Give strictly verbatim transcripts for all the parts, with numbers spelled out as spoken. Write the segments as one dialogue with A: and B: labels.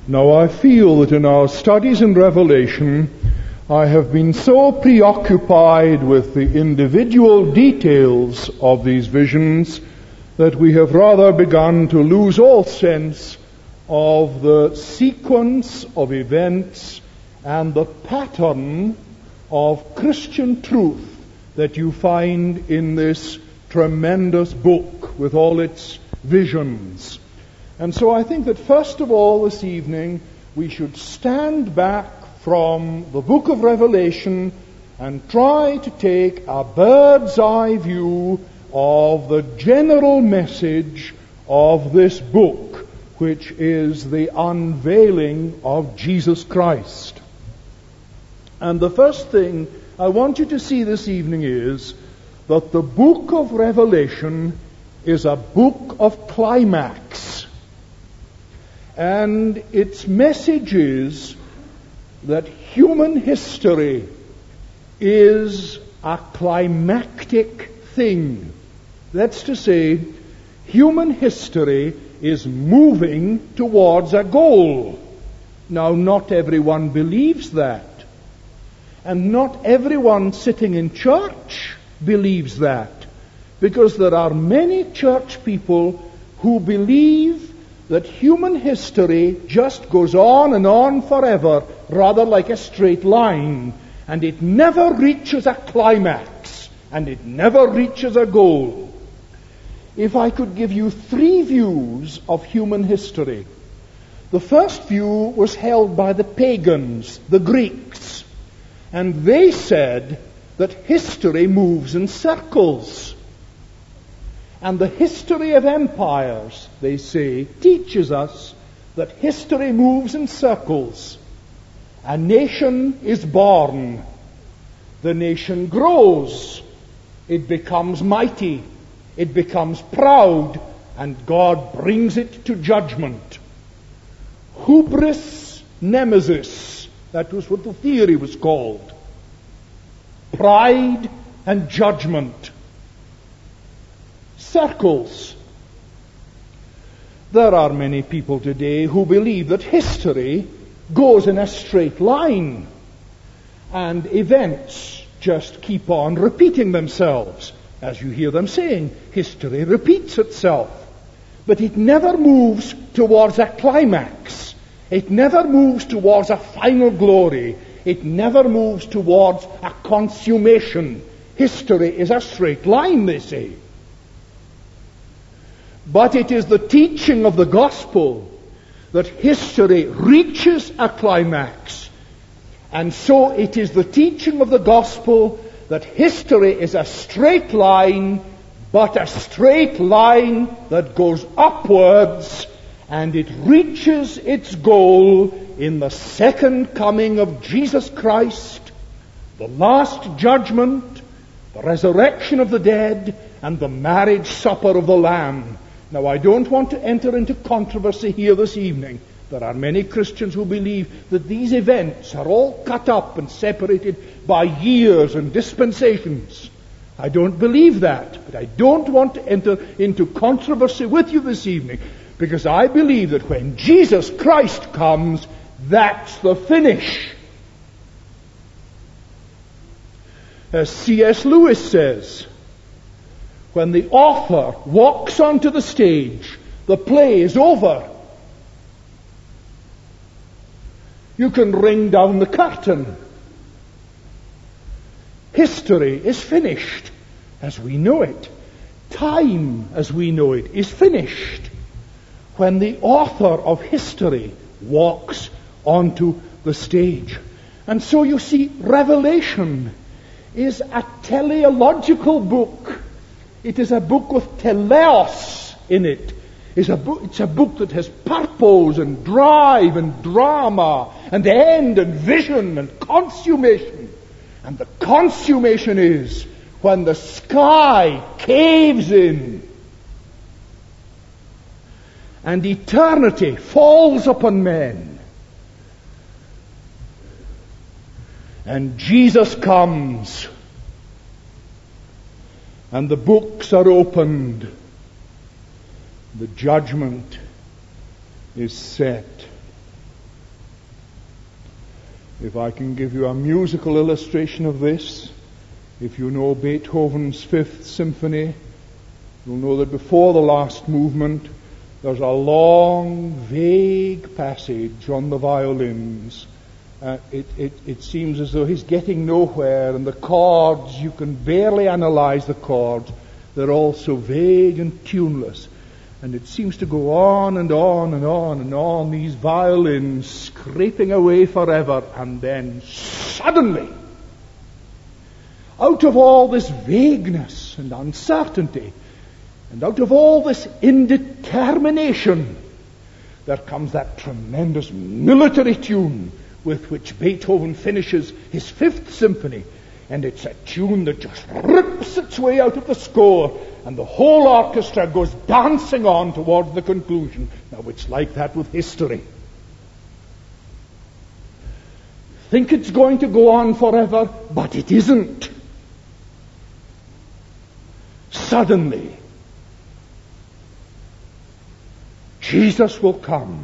A: Now I feel that in our studies in Revelation, I have been so preoccupied with the individual details of these visions that we have rather begun to lose all sense of the sequence of events and the pattern of Christian truth that you find in this tremendous book with all its visions. And so I think that first of all this evening we should stand back from the book of Revelation and try to take a bird's eye view of the general message of this book, which is the unveiling of Jesus Christ. And the first thing I want you to see this evening is that the book of Revelation is a book of climax. And its message is that human history is a climactic thing. That's to say, human history is moving towards a goal. Now, not everyone believes that. And not everyone sitting in church believes that. Because there are many church people who believe that human history just goes on and on forever, rather like a straight line, and it never reaches a climax, and it never reaches a goal. If I could give you three views of human history. The first view was held by the pagans, the Greeks, and they said that history moves in circles. And the history of empires, they say, teaches us that history moves in circles. A nation is born. The nation grows. It becomes mighty. It becomes proud. And God brings it to judgment. Hubris nemesis. That was what the theory was called. Pride and judgment. Circles. There are many people today who believe that history goes in a straight line and events just keep on repeating themselves. As you hear them saying, history repeats itself. But it never moves towards a climax. It never moves towards a final glory. It never moves towards a consummation. History is a straight line, they say. But it is the teaching of the gospel that history reaches a climax. And so it is the teaching of the gospel that history is a straight line, but a straight line that goes upwards, and it reaches its goal in the second coming of Jesus Christ, the last judgment, the resurrection of the dead, and the marriage supper of the Lamb. Now, I don't want to enter into controversy here this evening. There are many Christians who believe that these events are all cut up and separated by years and dispensations. I don't believe that, but I don't want to enter into controversy with you this evening, because I believe that when Jesus Christ comes, that's the finish. As C S Lewis says, when the author walks onto the stage, the play is over. You can ring down the curtain. History is finished as we know it. Time as we know it is finished when the author of history walks onto the stage. And so you see, Revelation is a teleological book. It is a book with teleos in it. It's a book, it's a book that has purpose and drive and drama and end and vision and consummation. And the consummation is when the sky caves in and eternity falls upon men. And Jesus comes. And the books are opened. The judgment is set. If I can give you a musical illustration of this, if you know Beethoven's Fifth Symphony, you'll know that before the last movement, there's a long, vague passage on the violins. Uh, it, it, it seems as though he's getting nowhere, and the chords, you can barely analyze the chords. They're all so vague and tuneless. And it seems to go on and on and on and on, these violins scraping away forever, and then suddenly, out of all this vagueness and uncertainty, and out of all this indetermination, there comes that tremendous military tune with which Beethoven finishes his Fifth Symphony. And it's a tune that just rips its way out of the score, and the whole orchestra goes dancing on towards the conclusion. Now, it's like that with history. Think it's going to go on forever, but it isn't. Suddenly, Jesus will come.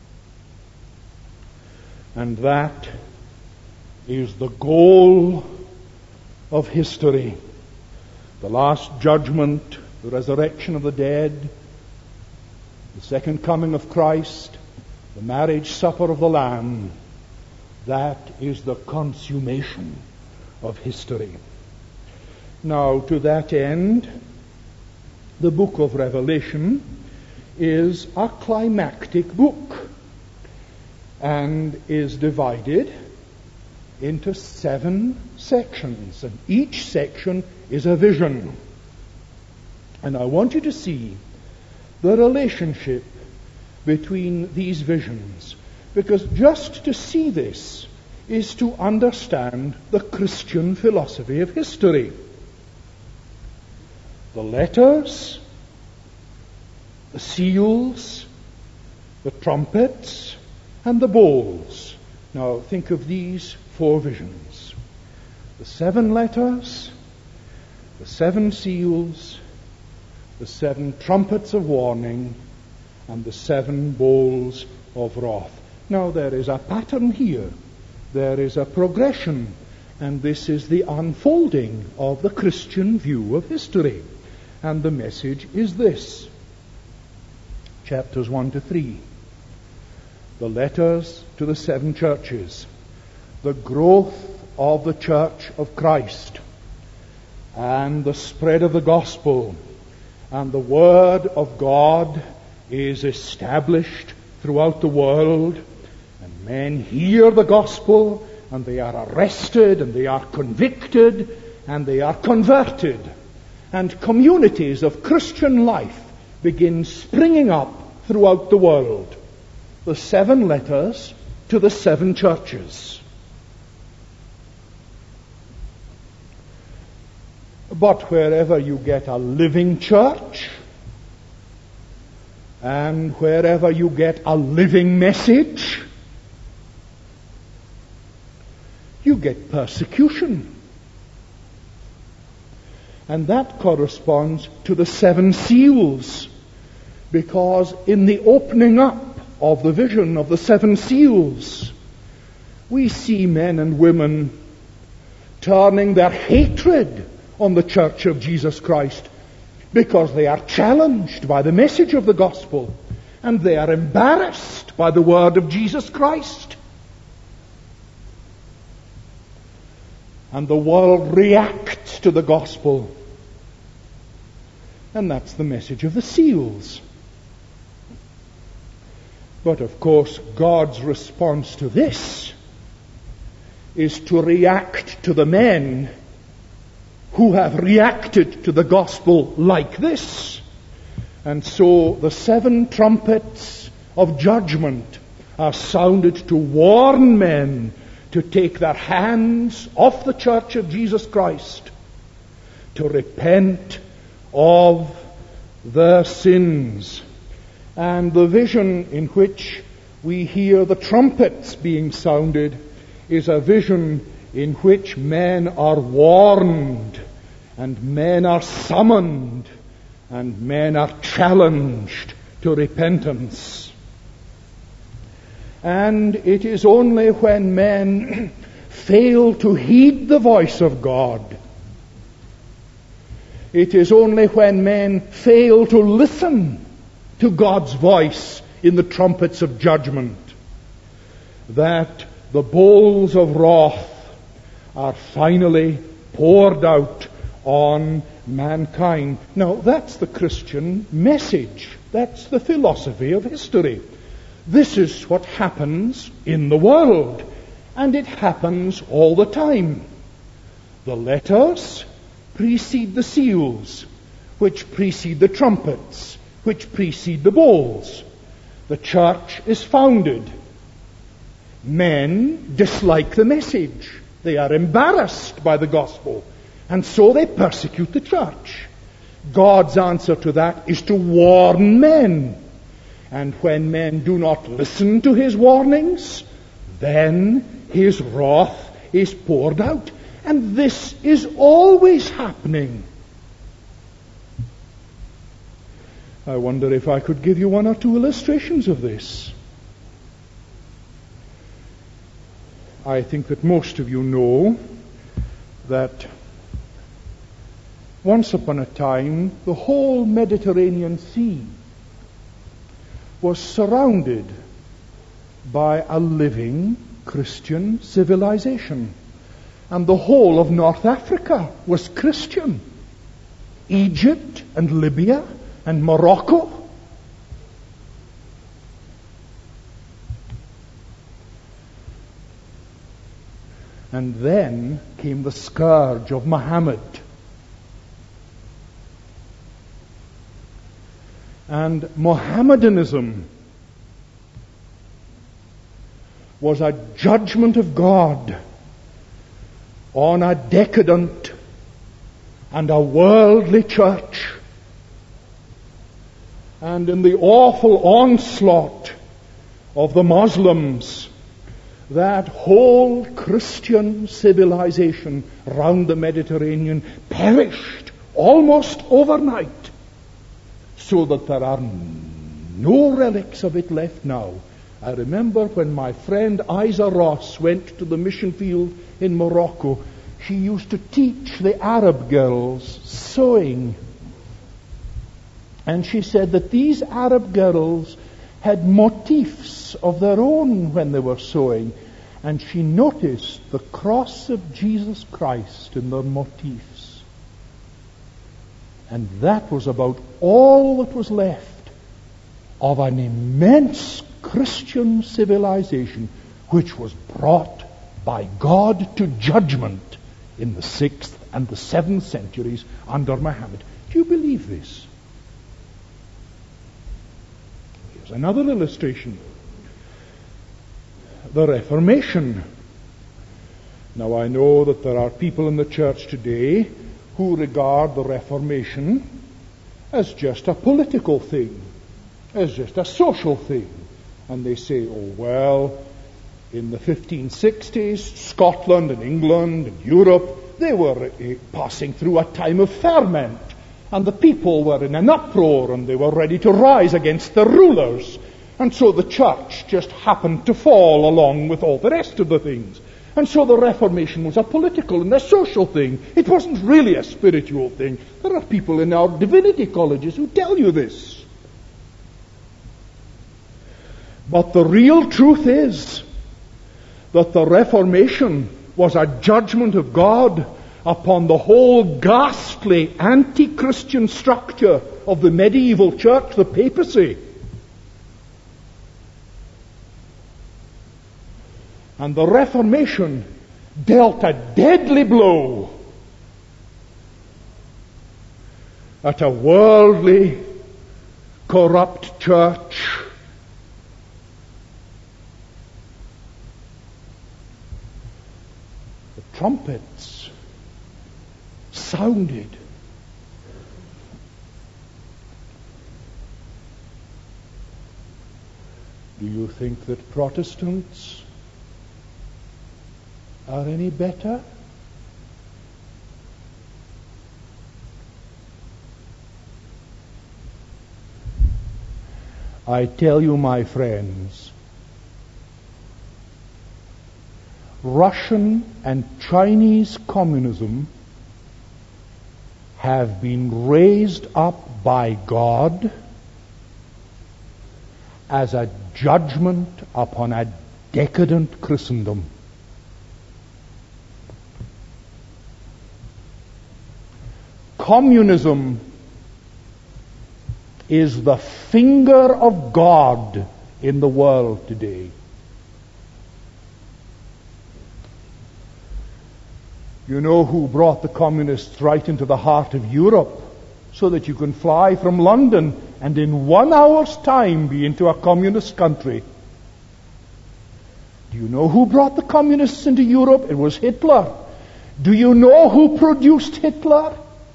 A: And that is the goal of history. The last judgment, the resurrection of the dead, the second coming of Christ, the marriage supper of the Lamb, that is the consummation of history. Now, to that end, the book of Revelation is a climactic book and is divided into seven sections, and each section is a vision. And I want you to see the relationship between these visions, because just to see this is to understand the Christian philosophy of history. The letters, the seals, the trumpets, and the bowls. Now think of these four visions. The seven letters, the seven seals, the seven trumpets of warning, and the seven bowls of wrath. Now there is a pattern here. There is a progression, and this is the unfolding of the Christian view of history. And the message is this. Chapters one to three. The letters to the seven churches. The growth of the church of Christ. And the spread of the gospel. And the word of God is established throughout the world. And men hear the gospel, and they are arrested, and they are convicted, and they are converted. And communities of Christian life begin springing up throughout the world. The seven letters to the seven churches. But wherever you get a living church, and wherever you get a living message, you get persecution. And that corresponds to the seven seals, because in the opening up of the vision of the seven seals, we see men and women turning their hatred on the church of Jesus Christ because they are challenged by the message of the gospel, and they are embarrassed by the word of Jesus Christ. And the world reacts to the gospel. And that's the message of the seals. But of course, God's response to this is to react to the men who have reacted to the gospel like this. And so the seven trumpets of judgment are sounded to warn men to take their hands off the church of Jesus Christ, to repent of their sins. And the vision in which we hear the trumpets being sounded is a vision in which men are warned, and men are summoned, and men are challenged to repentance. And it is only when men fail to heed the voice of God, it is only when men fail to listen to God's voice in the trumpets of judgment, that the bowls of wrath are finally poured out on mankind. Now, that's the Christian message. That's the philosophy of history. This is what happens in the world, and it happens all the time. The letters precede the seals, which precede the trumpets, which precede the bowls. The church is founded. Men dislike the message. They are embarrassed by the gospel, and so they persecute the church. God's answer to that is to warn men. And when men do not listen to his warnings, then his wrath is poured out. And this is always happening. I wonder if I could give you one or two illustrations of this. I think that most of you know that once upon a time the whole Mediterranean Sea was surrounded by a living Christian civilization. And the whole of North Africa was Christian. Egypt and Libya and Morocco. And then came the scourge of Muhammad. And Mohammedanism was a judgment of God on a decadent and a worldly church. And in the awful onslaught of the Muslims, that whole Christian civilization round the Mediterranean perished almost overnight, so that there are no relics of it left now. I remember when my friend Isa Ross went to the mission field in Morocco, she used to teach the Arab girls sewing. And she said that these Arab girls had motifs of their own when they were sewing. And she noticed the cross of Jesus Christ in their motifs. And that was about all that was left of an immense Christian civilization, which was brought by God to judgment in the sixth and the seventh centuries under Muhammad. Do you believe this? Here's another illustration. The Reformation. Now, I know that there are people in the church today who regard the Reformation as just a political thing, as just a social thing. And they say, oh, well, in the fifteen sixties, Scotland and England and Europe, they were uh, passing through a time of ferment. And the people were in an uproar and they were ready to rise against their rulers. And so the church just happened to fall along with all the rest of the things. And so the Reformation was a political and a social thing. It wasn't really a spiritual thing. There are people in our divinity colleges who tell you this. But the real truth is that the Reformation was a judgment of God upon the whole ghastly anti-Christian structure of the medieval church, the papacy. And the Reformation dealt a deadly blow at a worldly, corrupt church. The trumpets sounded. Do you think that Protestants are any better? I tell you, my friends, Russian and Chinese communism have been raised up by God as a judgment upon a decadent Christendom. Communism is the finger of God in the world today. You know who brought the communists right into the heart of Europe so that you can fly from London and in one hour's time be into a communist country? Do you know who brought the communists into Europe? It was Hitler. Do you know who produced Hitler?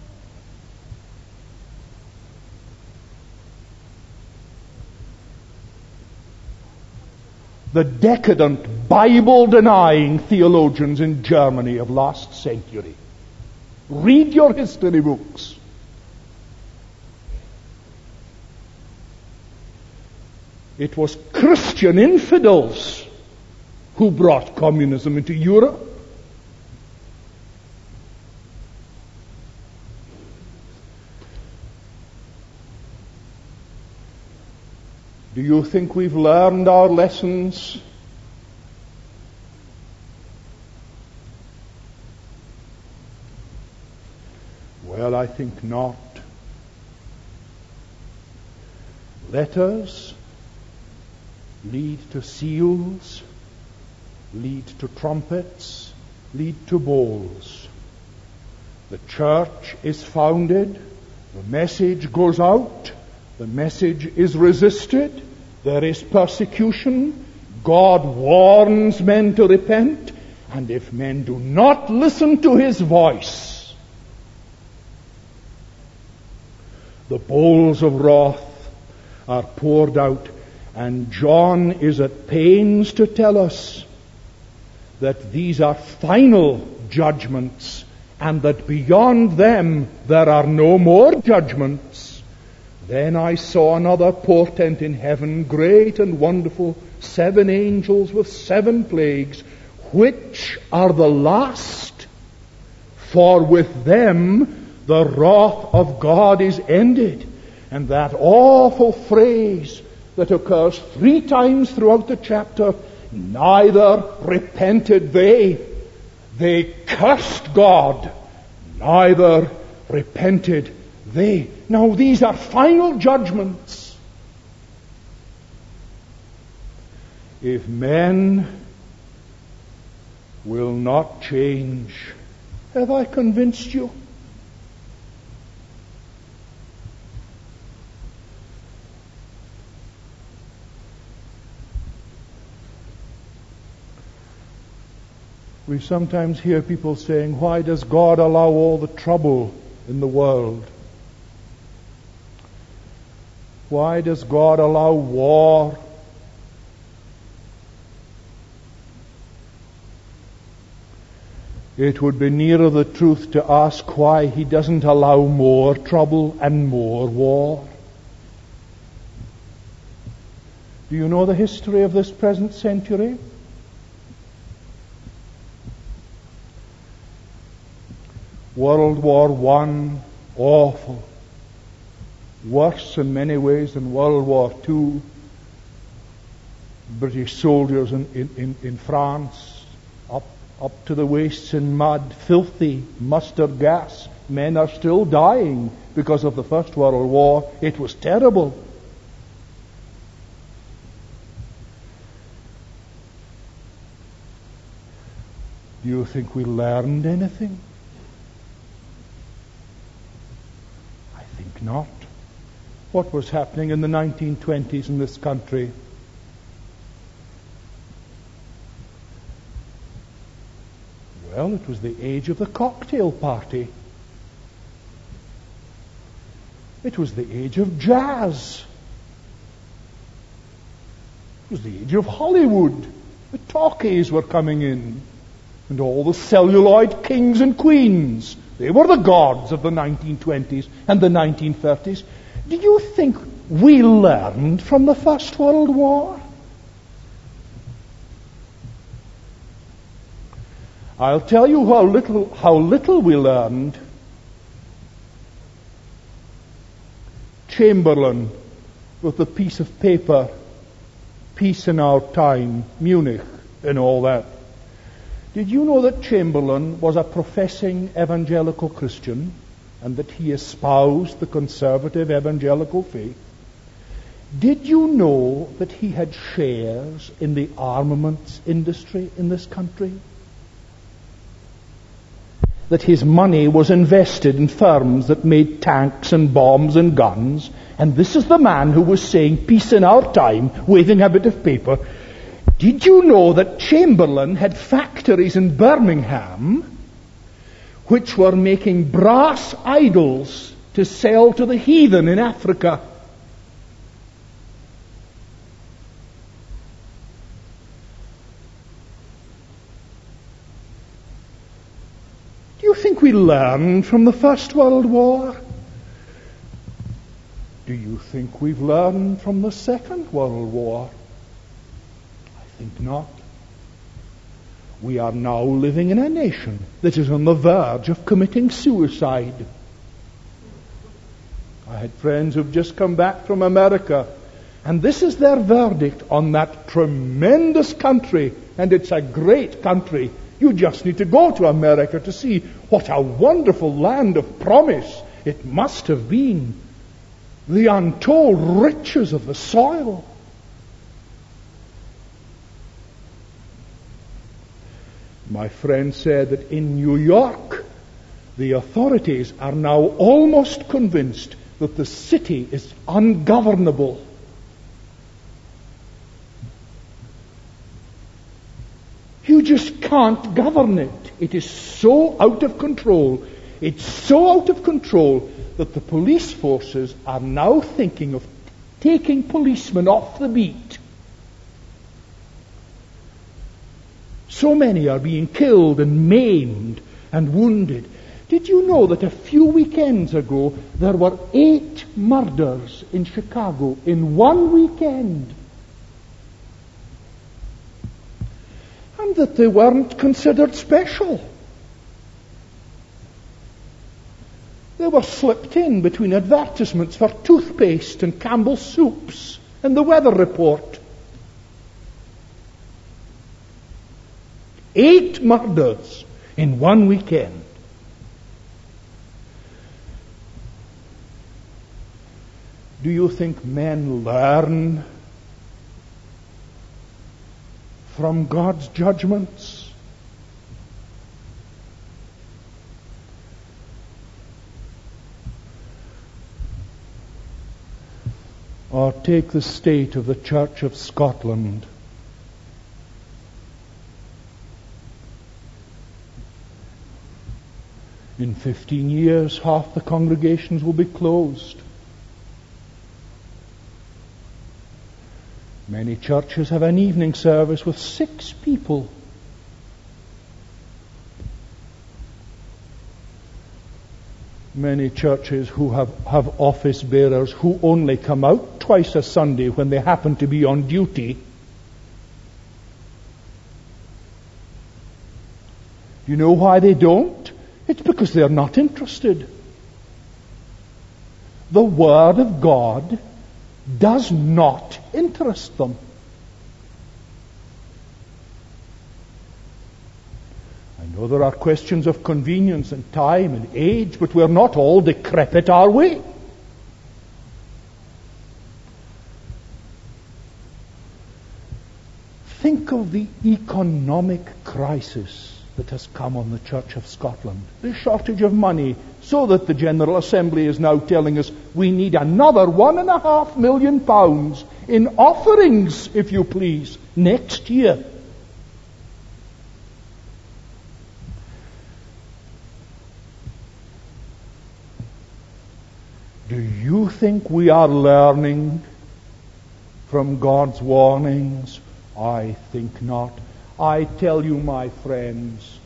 A: The decadent, Bible-denying theologians in Germany of last century. Read your history books. It was Christian infidels who brought communism into Europe. Do you think we've learned our lessons? Well, I think not. Letters lead to seals, lead to trumpets, lead to bowls. The church is founded, the message goes out, the message is resisted, there is persecution, God warns men to repent, and if men do not listen to His voice, the bowls of wrath are poured out. And John is at pains to tell us that these are final judgments, and that beyond them there are no more judgments. Then I saw another portent in heaven, great and wonderful, seven angels with seven plagues, which are the last, for with them the wrath of God is ended. And that awful phrase that occurs three times throughout the chapter, neither repented they, they cursed God, neither repented they. Now these are final judgments. If men will not change, have I convinced you? We sometimes hear people saying, why does God allow all the trouble in the world? Why does God allow war? It would be nearer the truth to ask why He doesn't allow more trouble and more war. Do you know the history of this present century? World War One, awful. Worse in many ways than World War Two. British soldiers in, in, in France, up, up to the waists in mud, filthy mustard gas. Men are still dying because of the First World War. It was terrible. Do you think we learned anything? I think not. What was happening in the nineteen twenties in this country? Well, it was the age of the cocktail party. It was the age of jazz. It was the age of Hollywood. The talkies were coming in. And all the celluloid kings and queens. They were the gods of the nineteen twenties and the nineteen thirties. Do you think we learned from the First World War? I'll tell you how little, how little we learned. Chamberlain, with the piece of paper, Peace in Our Time, Munich, and all that. Did you know that Chamberlain was a professing evangelical Christian and that he espoused the conservative evangelical faith? Did you know that he had shares in the armaments industry in this country? That his money was invested in firms that made tanks and bombs and guns, and this is the man who was saying peace in our time, waving a bit of paper. Did you know that Chamberlain had factories in Birmingham which were making brass idols to sell to the heathen in Africa? Do you think we learned from the First World War? Do you think we've learned from the Second World War? I think not. We are now living in a nation that is on the verge of committing suicide. I had friends who've just come back from America, and this is their verdict on that tremendous country, and it's a great country. You just need to go to America to see what a wonderful land of promise it must have been. The untold riches of the soil. My friend said that in New York, the authorities are now almost convinced that the city is ungovernable. You just can't govern it. It is so out of control. It's so out of control that the police forces are now thinking of taking policemen off the beat. So many are being killed and maimed and wounded. Did you know that a few weekends ago there were eight murders in Chicago in one weekend? And that they weren't considered special. They were slipped in between advertisements for toothpaste and Campbell's soups and the weather report. Eight murders in one weekend. Do you think men learn from God's judgments? Or take the state of the Church of Scotland. In fifteen years, half the congregations will be closed. Many churches have an evening service with six people. Many churches who have, have office bearers who only come out twice a Sunday when they happen to be on duty. You know why they don't? It's because they're not interested. The Word of God does not interest them. I know there are questions of convenience and time and age, but we're not all decrepit, are we? Think of the economic crisis that has come on the Church of Scotland. The shortage of money, so that the General Assembly is now telling us we need another one and a half million pounds in offerings, if you please, next year. Do you think we are learning from God's warnings? I think not. I tell you, my friends,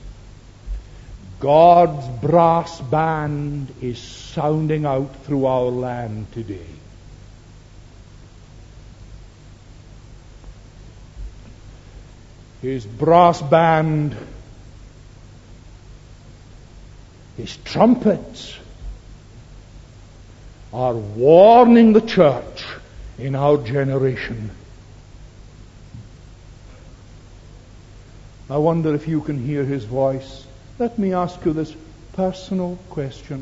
A: God's brass band is sounding out through our land today. His brass band His trumpets are warning the church in our generation. I wonder if you can hear his voice. Let me ask you this personal question.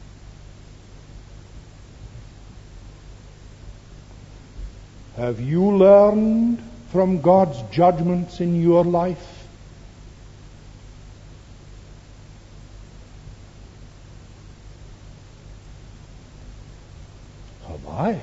A: Have you learned from God's judgments in your life? Have I?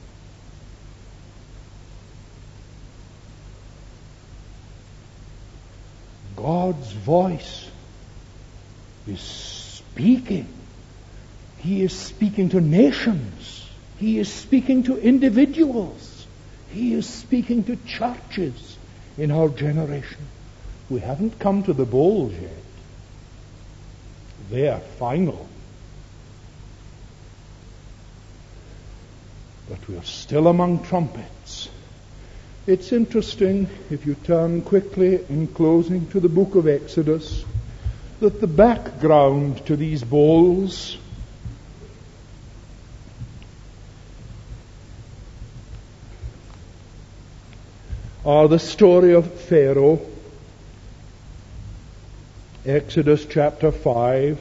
A: God's voice is speaking. He is speaking to nations. He is speaking to individuals. He is speaking to churches in our generation. We haven't come to the bowls yet. They are final. But we are still among trumpets. It's interesting, if you turn quickly in closing to the book of Exodus, that the background to these bowls are the story of Pharaoh, Exodus chapter five.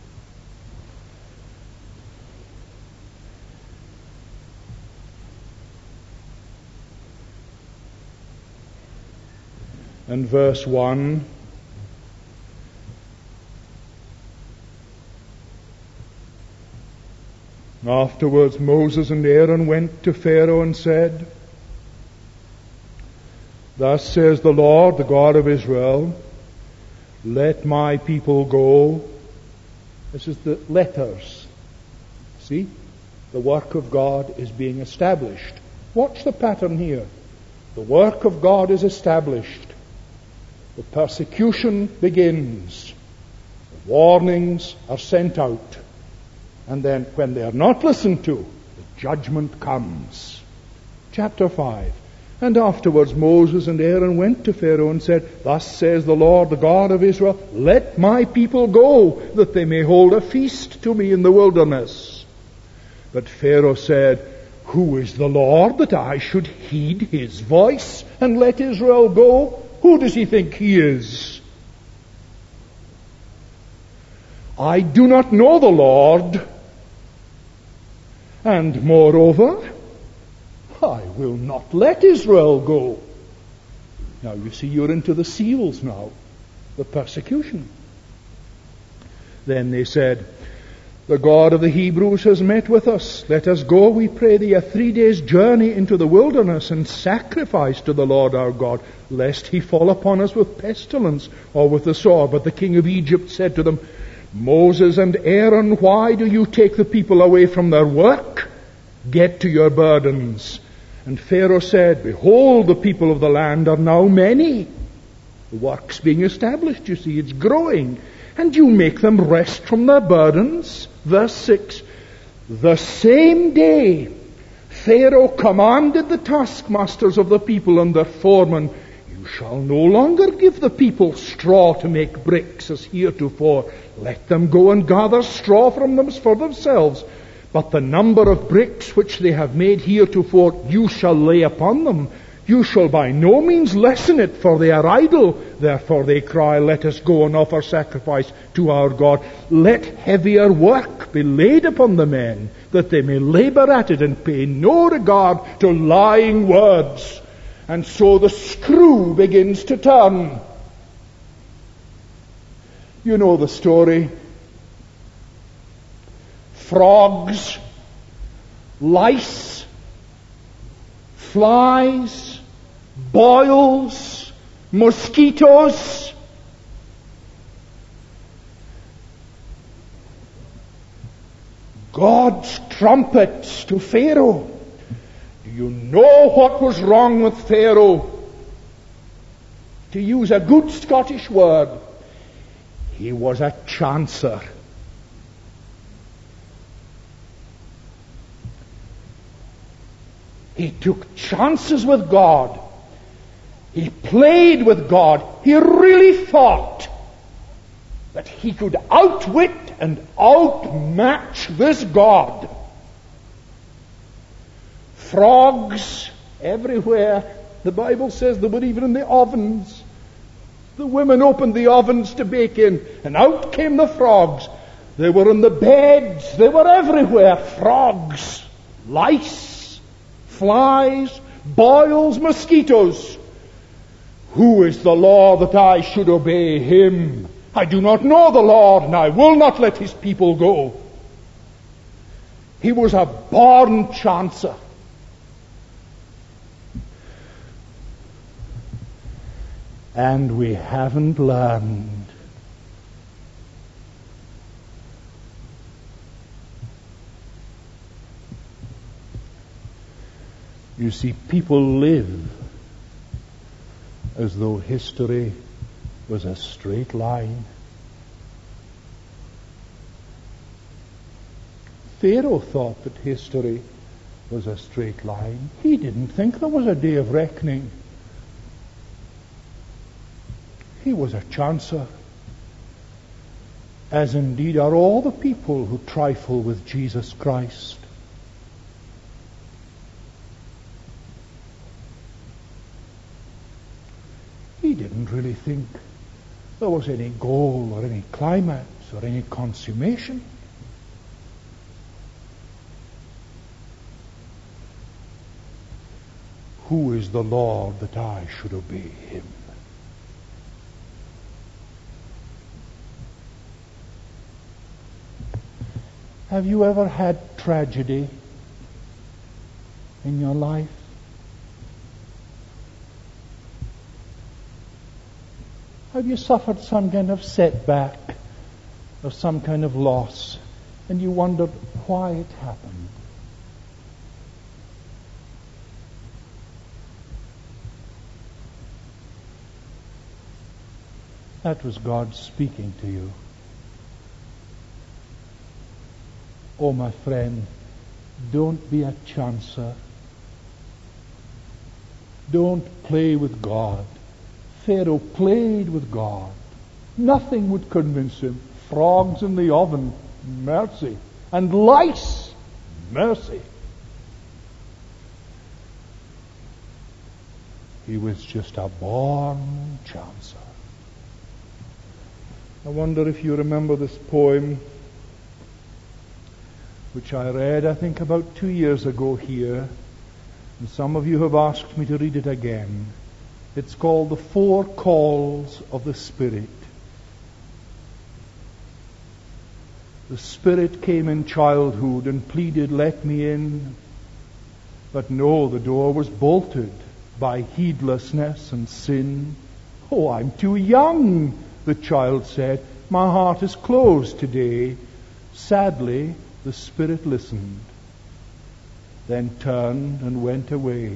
A: And verse one. Afterwards Moses and Aaron went to Pharaoh and said, Thus says the Lord, the God of Israel, let my people go. This is the letters. See? The work of God is being established. Watch the pattern here. The work of God is established. The persecution begins. The warnings are sent out. And then when they are not listened to, the judgment comes. Chapter five. And afterwards Moses and Aaron went to Pharaoh and said, Thus says the Lord, the God of Israel, let my people go, that they may hold a feast to me in the wilderness. But Pharaoh said, Who is the Lord that I should heed his voice and let Israel go? Who does he think he is? I do not know the Lord. And moreover, I will not let Israel go. Now you see, you're into the seals now, the persecution. Then they said, The God of the Hebrews has met with us. Let us go, we pray thee, a three days' journey into the wilderness and sacrifice to the Lord our God, lest he fall upon us with pestilence or with the sword. But the king of Egypt said to them, Moses and Aaron, why do you take the people away from their work? Get to your burdens. And Pharaoh said, Behold, the people of the land are now many. The work's being established, you see, it's growing. And you make them rest from their burdens. Verse six. The same day Pharaoh commanded the taskmasters of the people and their foremen, You shall no longer give the people straw to make bricks as heretofore. Let them go and gather straw from them for themselves. But the number of bricks which they have made heretofore you shall lay upon them. You shall by no means lessen it, for they are idle. Therefore they cry, Let us go and offer sacrifice to our God. Let heavier work be laid upon the men, that they may labor at it and pay no regard to lying words. And so the screw begins to turn. You know the story. Frogs, lice, flies, boils, mosquitoes. God's trumpets to Pharaoh. Do you know what was wrong with Pharaoh? To use a good Scottish word, he was a chancer. He took chances with God. He played with God. He really thought that he could outwit and outmatch this God. Frogs everywhere. The Bible says they were even in the ovens. The women opened the ovens to bake in, and out came the frogs. They were in the beds. They were everywhere. Frogs, lice, flies, boils, mosquitoes. Who is the Lord that I should obey him? I do not know the Lord, and I will not let his people go. He was a born chancer. And we haven't learned. You see, people live as though history was a straight line. Pharaoh thought that history was a straight line. He didn't think there was a day of reckoning. He was a chancer, as indeed are all the people who trifle with Jesus Christ. He didn't really think there was any goal or any climax or any consummation. Who is the Lord that I should obey him? Have you ever had tragedy in your life? Have you suffered some kind of setback or some kind of loss, and you wondered why it happened? That was God speaking to you. Oh, my friend, don't be a chancer. Don't play with God. Pharaoh played with God. Nothing would convince him. Frogs in the oven, mercy. And lice, mercy. He was just a born chancer. I wonder if you remember this poem, which I read, I think, about two years ago here. And some of you have asked me to read it again. It's called The Four Calls of the Spirit. The Spirit came in childhood and pleaded, "Let me in." But no, the door was bolted by heedlessness and sin. "Oh, I'm too young," the child said. "My heart is closed today." Sadly, the Spirit listened, then turned and went away.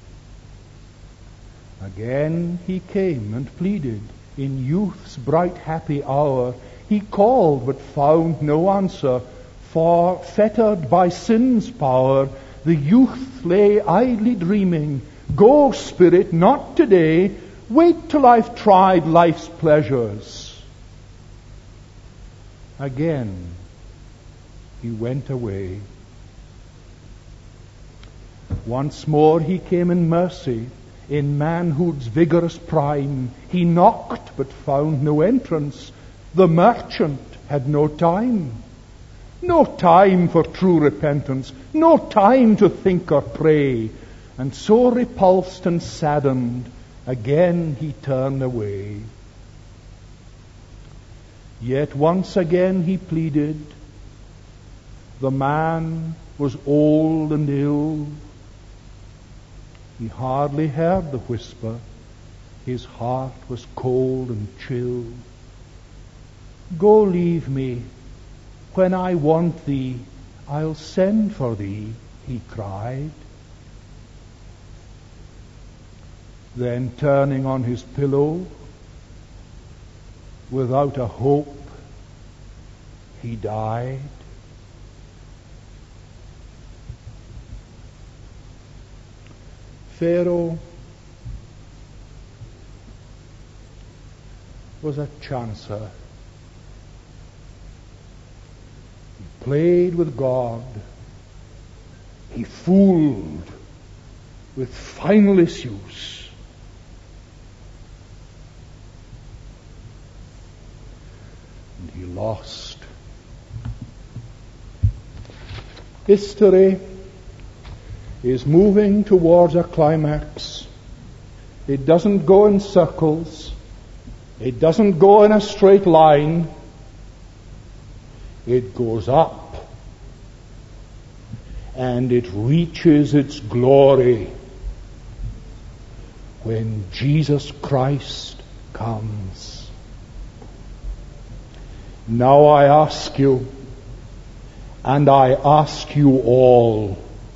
A: Again he came and pleaded in youth's bright happy hour. He called but found no answer, for fettered by sin's power, the youth lay idly dreaming. "Go, Spirit, not today. Wait till I've tried life's pleasures." Again he went away. Once more he came in mercy. In manhood's vigorous prime, he knocked but found no entrance. The merchant had no time. No time for true repentance. No time to think or pray. And so repulsed and saddened, again he turned away. Yet once again he pleaded. The man was old and ill. He hardly heard the whisper. His heart was cold and chill. "Go, leave me. When I want thee, I'll send for thee," he cried. Then turning on his pillow, without a hope, he died. Pharaoh was a chancer. played with God. He fooled with final issues. And he lost. History is moving towards a climax. It doesn't go in circles. It doesn't go in a straight line. It goes up. And it reaches its glory when Jesus Christ comes. Now I ask you, and I ask you all,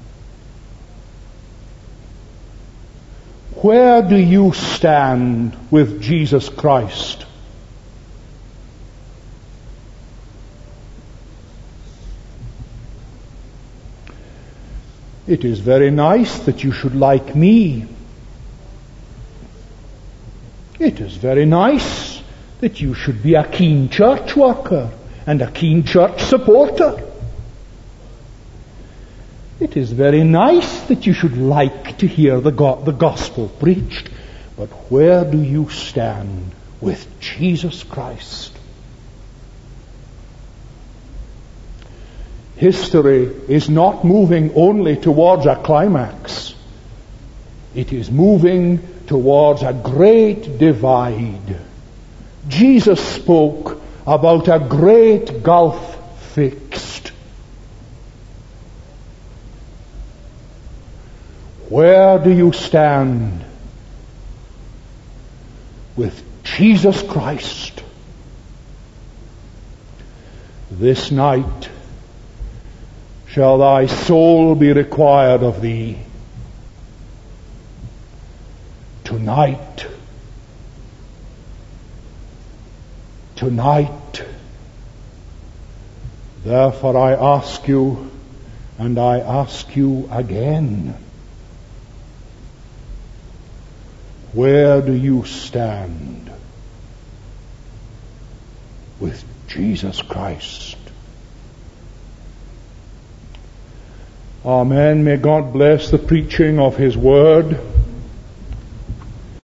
A: where do you stand with Jesus Christ? It is very nice that you should like me. It is very nice that you should be a keen church worker and a keen church supporter. It is very nice that you should like to hear the, go- the gospel preached, but where do you stand with Jesus Christ? History is not moving only towards a climax. It is moving towards a great divide. Jesus spoke about a great gulf fixed. Where do you stand with Jesus Christ? This night shall thy soul be required of thee. Tonight, tonight, therefore I ask you, and I ask you again, where do you stand with Jesus Christ? Amen. May God bless the preaching of His Word.